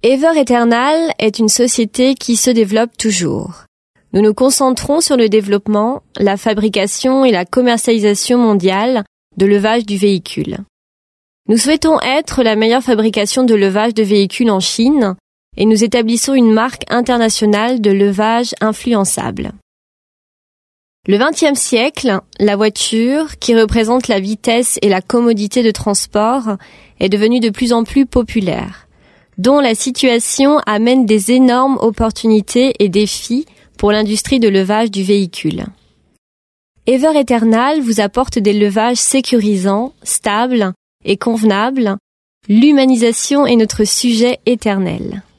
Ever Eternal est une société qui se développe toujours. Nous nous concentrons sur le développement, la fabrication et la commercialisation mondiale de levage du véhicule. Nous souhaitons être la meilleure fabrication de levage de véhicules en Chine et nous établissons une marque internationale de levage influençable. Le XXe siècle, la voiture, qui représente la vitesse et la commodité de transport, est devenue de plus en plus populaire, dont la situation amène des énormes opportunités et défis pour l'industrie de levage du véhicule. Ever Eternal vous apporte des levages sécurisants, stables et convenables. L'humanisation est notre sujet éternel.